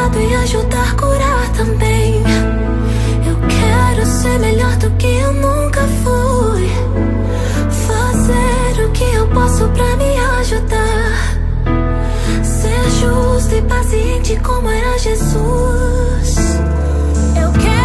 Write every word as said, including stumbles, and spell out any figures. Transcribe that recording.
lado e ajudar a curar também. Eu quero ser melhor do que eu nunca fui, fazer o que eu posso pra me ajudar, ser justo e paciente como era Jesus. Eu quero